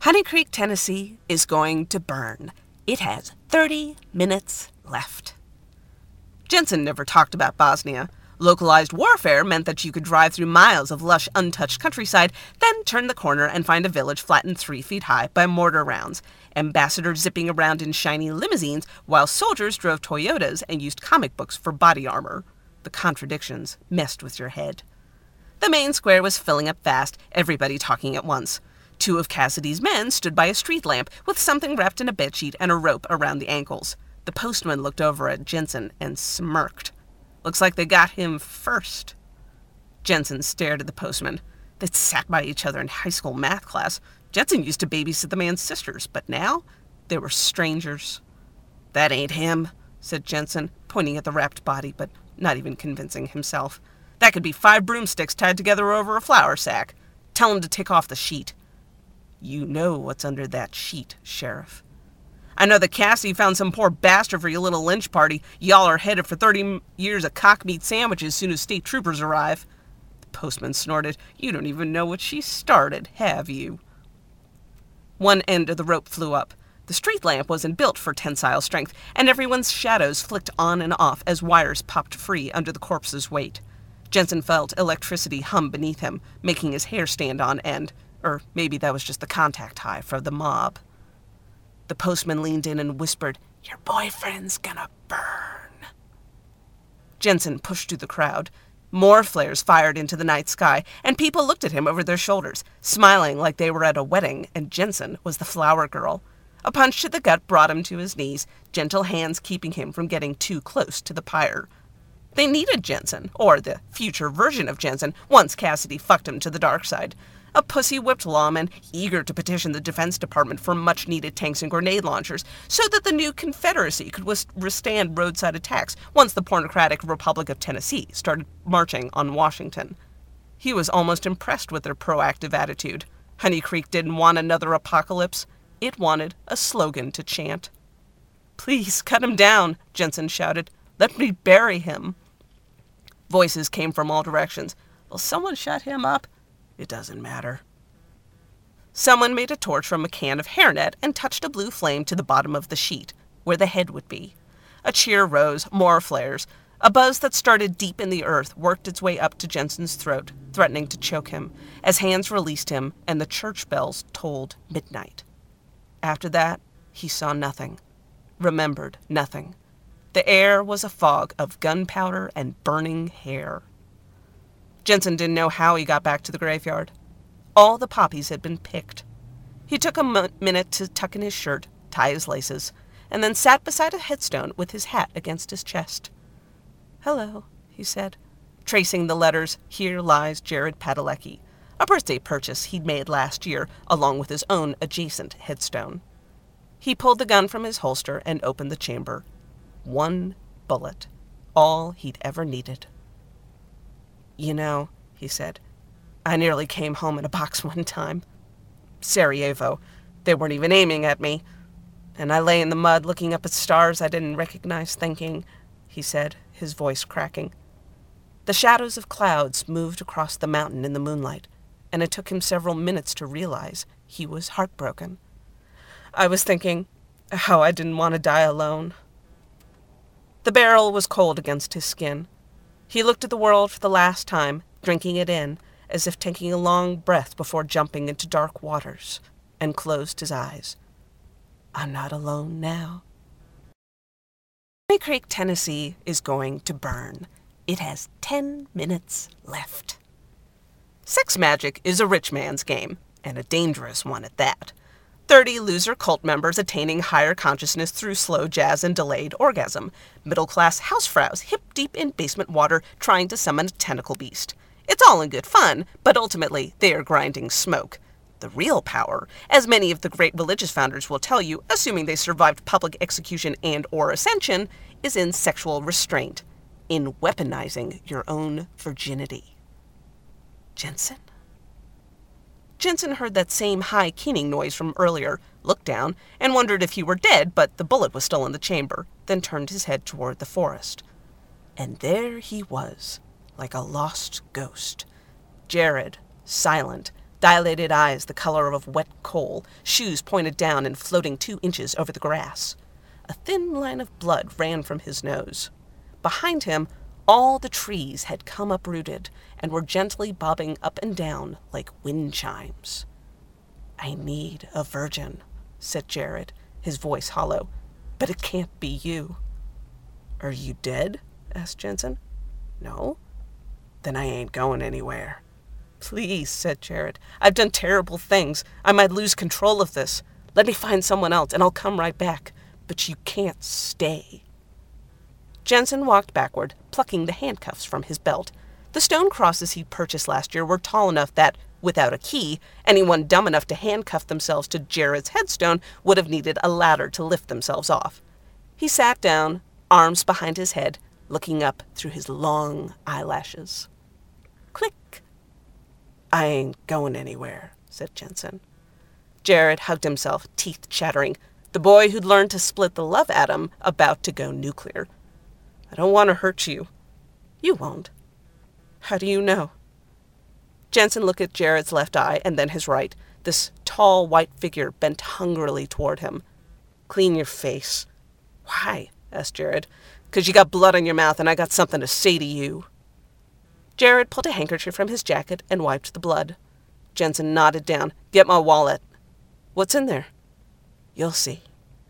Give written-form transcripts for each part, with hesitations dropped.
Honey Creek, Tennessee is going to burn. It has 30 minutes left. Jensen never talked about Bosnia. Localized warfare meant that you could drive through miles of lush, untouched countryside, then turn the corner and find a village flattened 3 feet high by mortar rounds, ambassadors zipping around in shiny limousines, while soldiers drove Toyotas and used comic books for body armor. The contradictions messed with your head. The main square was filling up fast, everybody talking at once. 2 of Cassidy's men stood by a street lamp with something wrapped in a bedsheet and a rope around the ankles. The postman looked over at Jensen and smirked. Looks like they got him first. Jensen stared at the postman. They'd sat by each other in high school math class. Jensen used to babysit the man's sisters, but now they were strangers. "That ain't him," said Jensen, pointing at the wrapped body, but not even convincing himself. "That could be 5 broomsticks tied together over a flour sack. Tell him to take off the sheet." "You know what's under that sheet, Sheriff." "I know that Cassie found some poor bastard for your little lynch party. Y'all are headed for 30 years of cock-meat sandwiches as soon as state troopers arrive." The postman snorted. "You don't even know what she started, have you?" One end of the rope flew up. The street lamp wasn't built for tensile strength, and everyone's shadows flicked on and off as wires popped free under the corpse's weight. Jensen felt electricity hum beneath him, making his hair stand on end. Or maybe that was just the contact high for the mob. The postman leaned in and whispered, "Your boyfriend's gonna burn." Jensen pushed through the crowd. More flares fired into the night sky, and people looked at him over their shoulders, smiling like they were at a wedding, and Jensen was the flower girl. A punch to the gut brought him to his knees, gentle hands keeping him from getting too close to the pyre. They needed Jensen, or the future version of Jensen, once Cassidy fucked him to the dark side. A pussy-whipped lawman eager to petition the Defense Department for much-needed tanks and grenade launchers so that the new Confederacy could withstand roadside attacks once the pornocratic Republic of Tennessee started marching on Washington. He was almost impressed with their proactive attitude. Honey Creek didn't want another apocalypse. It wanted a slogan to chant. "Please, cut him down," Jensen shouted. "Let me bury him." Voices came from all directions. "Will someone shut him up?" "It doesn't matter." Someone made a torch from a can of hairnet and touched a blue flame to the bottom of the sheet, where the head would be. A cheer rose, more flares. A buzz that started deep in the earth worked its way up to Jensen's throat, threatening to choke him, as hands released him and the church bells tolled midnight. After that, he saw nothing, remembered nothing. The air was a fog of gunpowder and burning hair. Jensen didn't know how he got back to the graveyard. All the poppies had been picked. He took a minute to tuck in his shirt, tie his laces, and then sat beside a headstone with his hat against his chest. "Hello," he said, tracing the letters, "Here lies Jared Padalecki," a birthday purchase he'd made last year, along with his own adjacent headstone. He pulled the gun from his holster and opened the chamber. 1 bullet, all he'd ever needed. "You know," he said, "I nearly came home in a box one time. Sarajevo. They weren't even aiming at me. And I lay in the mud looking up at stars I didn't recognize, thinking," he said, his voice cracking. The shadows of clouds moved across the mountain in the moonlight, and it took him several minutes to realize he was heartbroken. "I was thinking how I didn't want to die alone." The barrel was cold against his skin. He looked at the world for the last time, drinking it in, as if taking a long breath before jumping into dark waters, and closed his eyes. "I'm not alone now." Honey Creek, Tennessee is going to burn. It has 10 minutes left. Sex magic is a rich man's game, and a dangerous one at that. 30 loser cult members attaining higher consciousness through slow jazz and delayed orgasm. Middle-class housefrows hip-deep in basement water trying to summon a tentacle beast. It's all in good fun, but ultimately they are grinding smoke. The real power, as many of the great religious founders will tell you, assuming they survived public execution and or ascension, is in sexual restraint, in weaponizing your own virginity. Jensen? Jensen heard that same high keening noise from earlier, looked down, and wondered if he were dead, but the bullet was still in the chamber, then turned his head toward the forest. And there he was, like a lost ghost. Jared, silent, Dilated eyes the color of wet coal, shoes pointed down and floating 2 inches over the grass. A thin line of blood ran from his nose. Behind him, all the trees had come uprooted and were gently bobbing up and down like wind chimes. "I need a virgin," said Jared, his voice hollow. "But it can't be you." "Are you dead?" asked Jensen. "No." "Then I ain't going anywhere." "Please," said Jared. "I've done terrible things. I might lose control of this. Let me find someone else and I'll come right back. But you can't stay." Jensen walked backward, plucking the handcuffs from his belt. The stone crosses he'd purchased last year were tall enough that, without a key, anyone dumb enough to handcuff themselves to Jared's headstone would have needed a ladder to lift themselves off. He sat down, arms behind his head, looking up through his long eyelashes. Click. "I ain't going anywhere," said Jensen. Jared hugged himself, teeth chattering. The boy who'd learned to split the love atom about to go nuclear. "I don't want to hurt you." "You won't." "How do you know?" Jensen looked at Jared's left eye and then his right. This tall white figure bent hungrily toward him. "Clean your face." "Why?" asked Jared. "'Cause you got blood on your mouth and I got something to say to you." Jared pulled a handkerchief from his jacket and wiped the blood. Jensen nodded down. "Get my wallet." "What's in there?" "You'll see."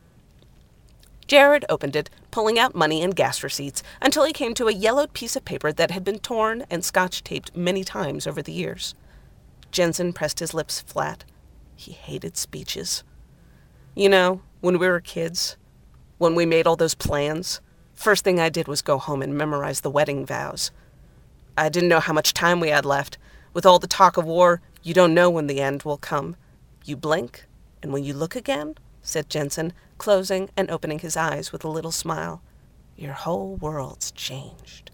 Jared opened it, pulling out money and gas receipts, until he came to a yellowed piece of paper that had been torn and scotch-taped many times over the years. Jensen pressed his lips flat. He hated speeches. "You know, when we were kids, when we made all those plans, first thing I did was go home and memorize the wedding vows. I didn't know how much time we had left. With all the talk of war, you don't know when the end will come. You blink, and when you look again," said Jensen, closing and opening his eyes with a little smile, "your whole world's changed."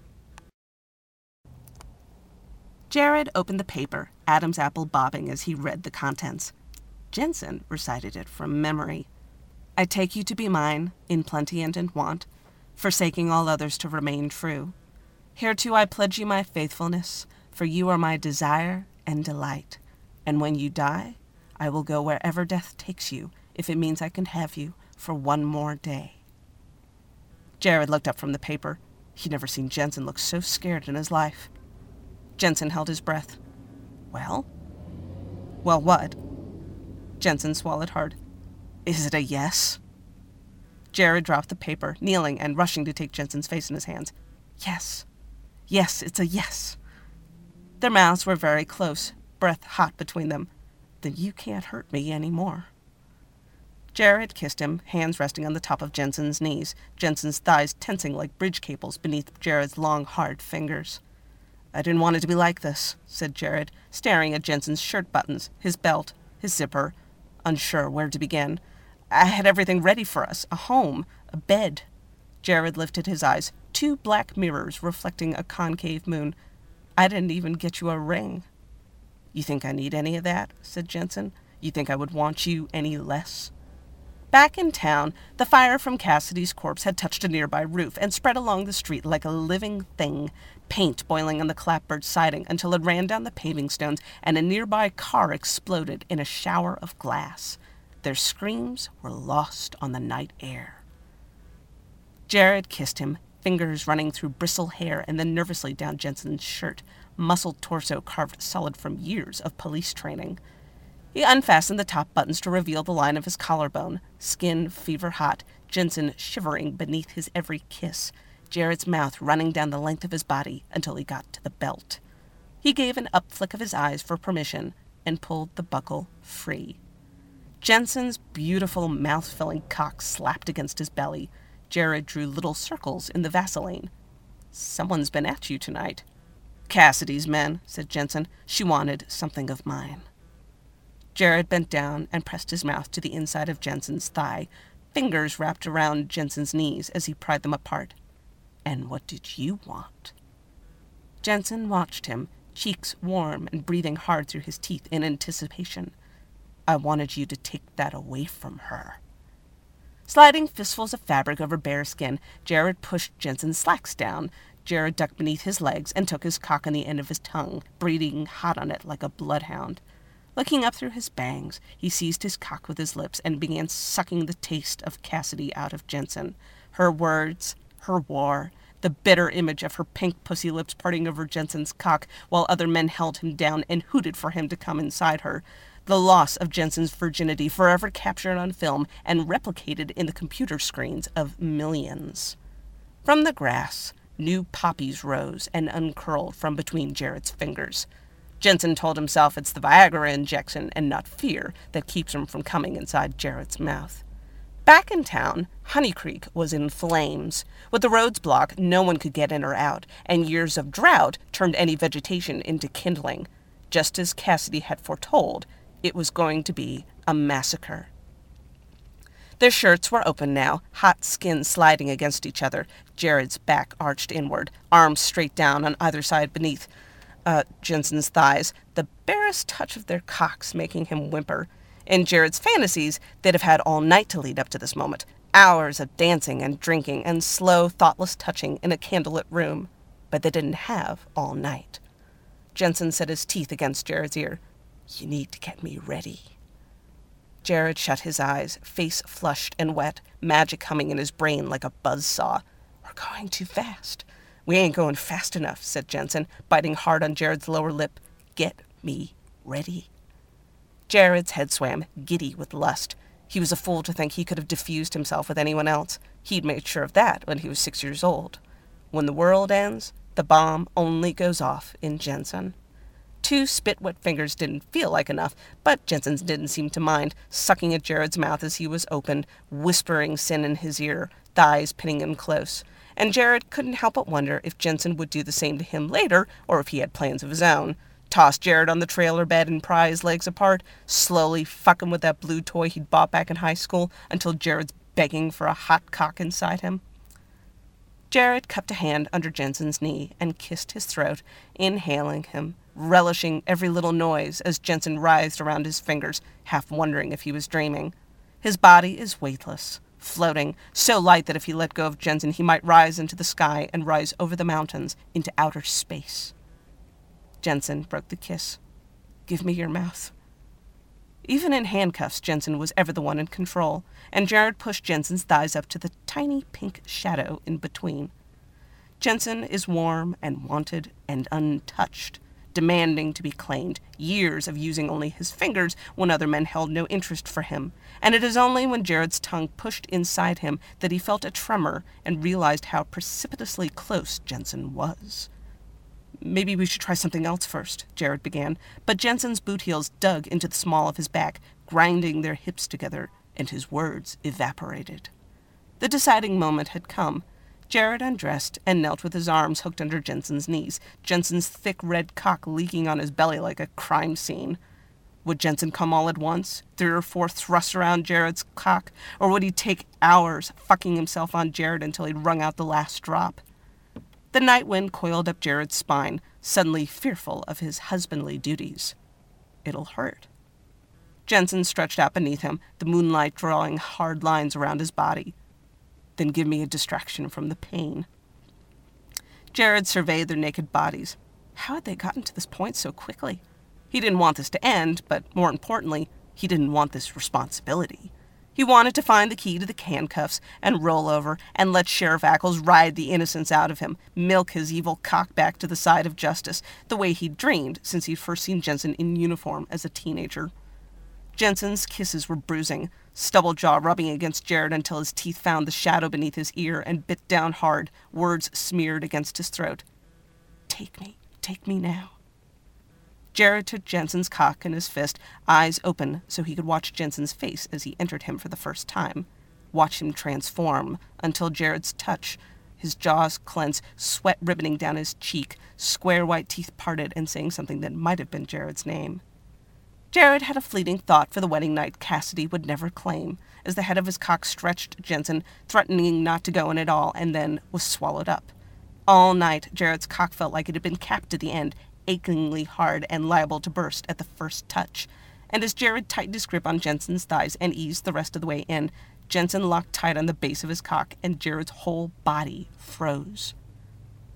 Jared opened the paper, Adam's apple bobbing as he read the contents. Jensen recited it from memory. "I take you to be mine, in plenty and in want, forsaking all others to remain true. Hereto I pledge you my faithfulness, for you are my desire and delight. And when you die, I will go wherever death takes you, if it means I can have you for one more day." Jared looked up from the paper. He'd never seen Jensen look so scared in his life. Jensen held his breath. "Well?" "Well, what?" Jensen swallowed hard. "Is it a yes?" Jared dropped the paper, kneeling and rushing to take Jensen's face in his hands. "Yes. Yes, it's a yes." Their mouths were very close, breath hot between them. "Then you can't hurt me any more." Jared kissed him, hands resting on the top of Jensen's knees, Jensen's thighs tensing like bridge cables beneath Jared's long, hard fingers. "I didn't want it to be like this," said Jared, staring at Jensen's shirt buttons, his belt, his zipper, unsure where to begin. "I had everything ready for us, a home, a bed." Jared lifted his eyes, 2 black mirrors reflecting a concave moon. "I didn't even get you a ring." "You think I need any of that?" said Jensen. "You think I would want you any less?" Back in town, the fire from Cassidy's corpse had touched a nearby roof and spread along the street like a living thing, paint boiling on the clapboard siding until it ran down the paving stones and a nearby car exploded in a shower of glass. Their screams were lost on the night air. Jared kissed him, fingers running through bristle hair and then nervously down Jensen's shirt, muscled torso carved solid from years of police training. He unfastened the top buttons to reveal the line of his collarbone, skin fever-hot, Jensen shivering beneath his every kiss, Jared's mouth running down the length of his body until he got to the belt. He gave an up-flick of his eyes for permission and pulled the buckle free. Jensen's beautiful mouth-filling cock slapped against his belly. Jared drew little circles in the Vaseline. "Someone's been at you tonight." "Cassidy's men," said Jensen. "She wanted something of mine." Jared bent down and pressed his mouth to the inside of Jensen's thigh, fingers wrapped around Jensen's knees as he pried them apart. "And what did you want?" Jensen watched him, cheeks warm and breathing hard through his teeth in anticipation. "I wanted you to take that away from her." Sliding fistfuls of fabric over bare skin, Jared pushed Jensen's slacks down. Jared ducked beneath his legs and took his cock on the end of his tongue, breathing hot on it like a bloodhound. Looking up through his bangs, he seized his cock with his lips and began sucking the taste of Cassidy out of Jensen. Her words, her war, the bitter image of her pink pussy lips parting over Jensen's cock while other men held him down and hooted for him to come inside her. The loss of Jensen's virginity forever captured on film and replicated in the computer screens of millions. From the grass, new poppies rose and uncurled from between Jared's fingers. Jensen told himself it's the Viagra injection and not fear that keeps him from coming inside Jared's mouth. Back in town, Honey Creek was in flames. With the roads blocked, no one could get in or out, and years of drought turned any vegetation into kindling. Just as Cassidy had foretold, it was going to be a massacre. Their shirts were open now, hot skin sliding against each other, Jared's back arched inward, arms straight down on either side beneath Jensen's thighs, the barest touch of their cocks making him whimper. In Jared's fantasies, they'd have had all night to lead up to this moment, hours of dancing and drinking and slow, thoughtless touching in a candlelit room. But they didn't have all night. Jensen set his teeth against Jared's ear. "You need to get me ready." Jared shut his eyes, face flushed and wet, magic humming in his brain like a buzzsaw. "We're going too fast." "We ain't going fast enough," said Jensen, biting hard on Jared's lower lip. "Get me ready." Jared's head swam, giddy with lust. He was a fool to think he could have diffused himself with anyone else. He'd made sure of that when he was 6 years old. When the world ends, the bomb only goes off in Jensen. 2 spit-wet fingers didn't feel like enough, but Jensen didn't seem to mind, sucking at Jared's mouth as he was opened, whispering sin in his ear, thighs pinning him close. And Jared couldn't help but wonder if Jensen would do the same to him later, or if he had plans of his own. Toss Jared on the trailer bed and pry his legs apart, slowly fuck him with that blue toy he'd bought back in high school until Jared's begging for a hot cock inside him. Jared cupped a hand under Jensen's knee and kissed his throat, inhaling him, relishing every little noise as Jensen writhed around his fingers, half wondering if he was dreaming. His body is weightless, floating, so light that if he let go of Jensen, he might rise into the sky and rise over the mountains into outer space. Jensen broke the kiss. "Give me your mouth." Even in handcuffs, Jensen was ever the one in control, and Jared pushed Jensen's thighs up to the tiny pink shadow in between. Jensen is warm and wanted and untouched, demanding to be claimed, years of using only his fingers when other men held no interest for him, and it is only when Jared's tongue pushed inside him that he felt a tremor and realized how precipitously close Jensen was. "Maybe we should try something else first," Jared began, but Jensen's boot heels dug into the small of his back, grinding their hips together, and his words evaporated. The deciding moment had come. Jared undressed and knelt with his arms hooked under Jensen's knees, Jensen's thick red cock leaking on his belly like a crime scene. Would Jensen come all at once, 3 or 4 thrusts around Jared's cock, or would he take hours fucking himself on Jared until he'd wrung out the last drop? The night wind coiled up Jared's spine, suddenly fearful of his husbandly duties. "It'll hurt." Jensen stretched out beneath him, the moonlight drawing hard lines around his body. "Then give me a distraction from the pain." Jared surveyed their naked bodies. How had they gotten to this point so quickly? He didn't want this to end, but more importantly, he didn't want this responsibility. He wanted to find the key to the handcuffs and roll over and let Sheriff Ackles ride the innocence out of him, milk his evil cock back to the side of justice, the way he'd dreamed since he'd first seen Jensen in uniform as a teenager. Jensen's kisses were bruising, stubble jaw rubbing against Jared until his teeth found the shadow beneath his ear and bit down hard, words smeared against his throat. Take me now." Jared took Jensen's cock in his fist, eyes open so he could watch Jensen's face as he entered him for the first time. Watch him transform until Jared's touch, his jaws clenched, sweat ribboning down his cheek, square white teeth parted and saying something that might have been Jared's name. Jared had a fleeting thought for the wedding night Cassidy would never claim, as the head of his cock stretched Jensen, threatening not to go in at all, and then was swallowed up. All night, Jared's cock felt like it had been capped at the end, achingly hard and liable to burst at the first touch. And as Jared tightened his grip on Jensen's thighs and eased the rest of the way in, Jensen locked tight on the base of his cock, and Jared's whole body froze.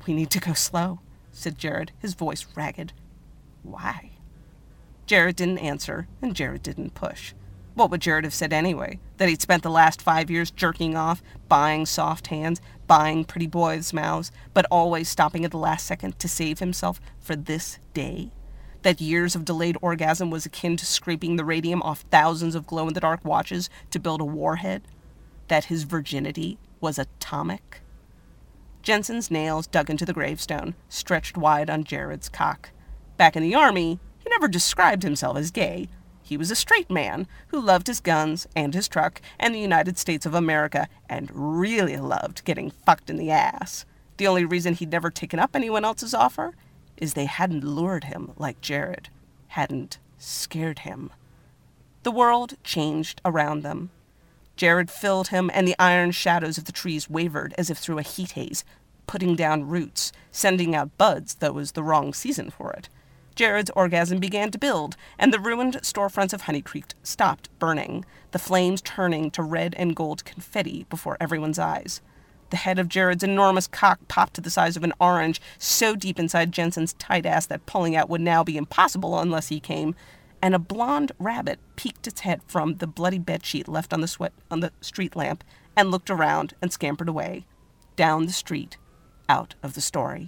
We need to go slow, said Jared, his voice ragged. Why? Jared didn't answer, and Jared didn't push. What would Jared have said anyway? That he'd spent the last 5 years jerking off, buying soft hands, buying pretty boys' mouths, but always stopping at the last second to save himself for this day? That years of delayed orgasm was akin to scraping the radium off thousands of glow-in-the-dark watches to build a warhead? That his virginity was atomic? Jensen's nails dug into the gravestone, stretched wide on Jared's cock. Back in the army, he never described himself as gay. He was a straight man who loved his guns and his truck and the United States of America and really loved getting fucked in the ass. The only reason he'd never taken up anyone else's offer is they hadn't lured him like Jared, hadn't scared him. The world changed around them. Jared filled him, and the iron shadows of the trees wavered as if through a heat haze, putting down roots, sending out buds, though it was the wrong season for it. Jared's orgasm began to build, and the ruined storefronts of Honey Creek stopped burning, the flames turning to red and gold confetti before everyone's eyes. The head of Jared's enormous cock popped to the size of an orange, so deep inside Jensen's tight ass that pulling out would now be impossible unless he came, and a blonde rabbit peeked its head from the bloody bedsheet left on the street lamp and looked around and scampered away, down the street, out of the story.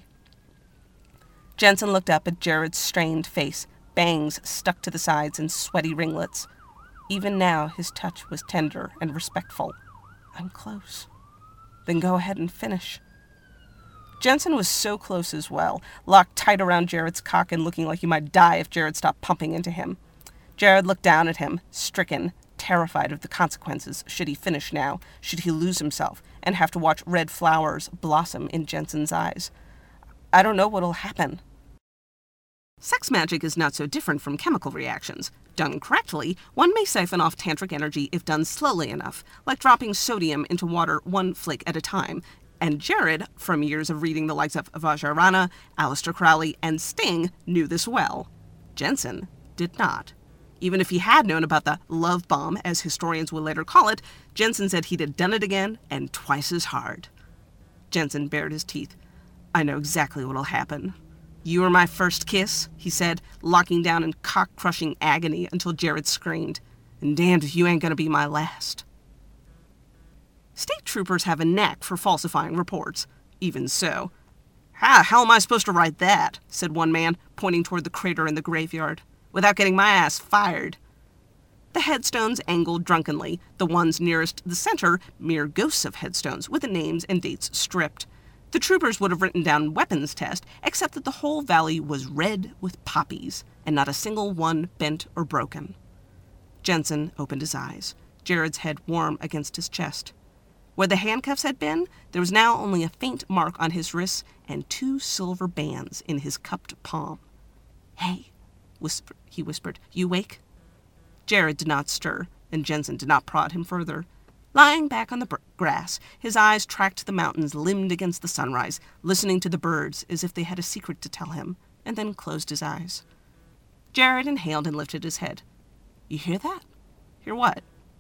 Jensen looked up at Jared's strained face, bangs stuck to the sides and sweaty ringlets. Even now, his touch was tender and respectful. I'm close. Then go ahead and finish. Jensen was so close as well, locked tight around Jared's cock and looking like he might die if Jared stopped pumping into him. Jared looked down at him, stricken, terrified of the consequences should he finish now, should he lose himself, and have to watch red flowers blossom in Jensen's eyes. I don't know what'll happen. Sex magic is not so different from chemical reactions. Done correctly, one may siphon off tantric energy if done slowly enough, like dropping sodium into water one flake at a time. And Jared, from years of reading the likes of Vajrayana, Aleister Crowley, and Sting, knew this well. Jensen did not. Even if he had known about the love bomb, as historians will later call it, Jensen said he'd have done it again, and twice as hard. Jensen bared his teeth. I know exactly what'll happen. You were my first kiss, he said, locking down in cock-crushing agony until Jared screamed. And damned if you ain't gonna be my last. State troopers have a knack for falsifying reports. Even so. How the hell am I supposed to write that? Said one man, pointing toward the crater in the graveyard, without getting my ass fired. The headstones angled drunkenly, the ones nearest the center mere ghosts of headstones, with the names and dates stripped. The troopers would have written down weapons test, except that the whole valley was red with poppies, and not a single one bent or broken. Jensen opened his eyes, Jared's head warm against his chest. Where the handcuffs had been, there was now only a faint mark on his wrists and 2 silver bands in his cupped palm. Hey, he whispered, you wake? Jared did not stir, and Jensen did not prod him further. Lying back on the grass, his eyes tracked the mountains limned against the sunrise, listening to the birds as if they had a secret to tell him, and then closed his eyes. Jared inhaled and lifted his head. You hear that? Hear what?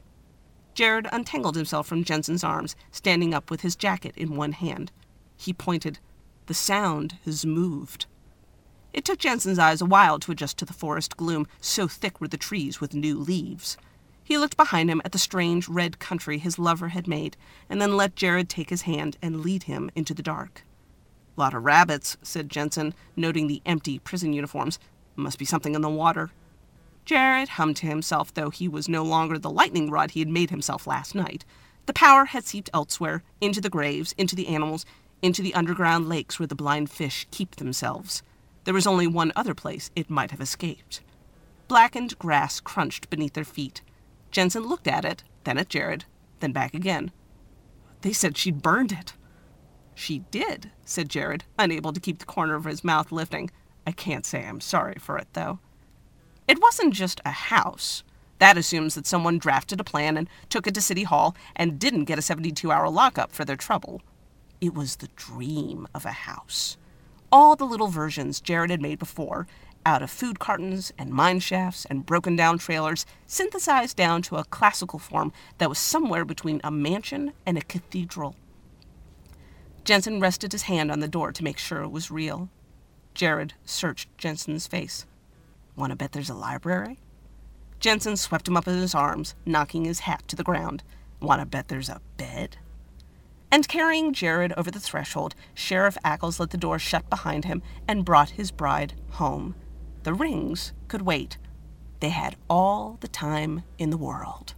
Jared untangled himself from Jensen's arms, standing up with his jacket in one hand. He pointed. The sound has moved. It took Jensen's eyes a while to adjust to the forest gloom, so thick were the trees with new leaves. He looked behind him at the strange red country his lover had made, and then let Jared take his hand and lead him into the dark. Lot of rabbits, said Jensen, noting the empty prison uniforms. Must be something in the water. Jared hummed to himself, though he was no longer the lightning rod he had made himself last night. The power had seeped elsewhere, into the graves, into the animals, into the underground lakes where the blind fish keep themselves. There was only one other place it might have escaped. Blackened grass crunched beneath their feet. Jensen looked at it, then at Jared, then back again. They said she'd burned it. She did, said Jared, unable to keep the corner of his mouth lifting. I can't say I'm sorry for it, though. It wasn't just a house. That assumes that someone drafted a plan and took it to City Hall and didn't get a 72-hour lockup for their trouble. It was the dream of a house. All the little versions Jared had made before, out of food cartons and mine shafts and broken-down trailers, synthesized down to a classical form that was somewhere between a mansion and a cathedral. Jensen rested his hand on the door to make sure it was real. Jared searched Jensen's face. "Want to bet there's a library?" Jensen swept him up in his arms, knocking his hat to the ground. "Want to bet there's a bed?" And carrying Jared over the threshold, Sheriff Ackles let the door shut behind him and brought his bride home. The rings could wait. They had all the time in the world.